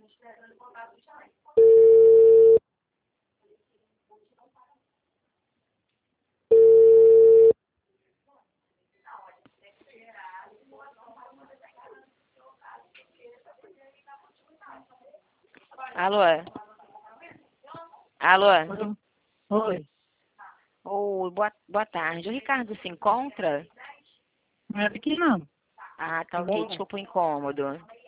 Alô? Alô? Oi, Oi, boa tarde. O Ricardo se encontra? não é aqui não. Ah, tá ok. Bom. Desculpa o incômodo.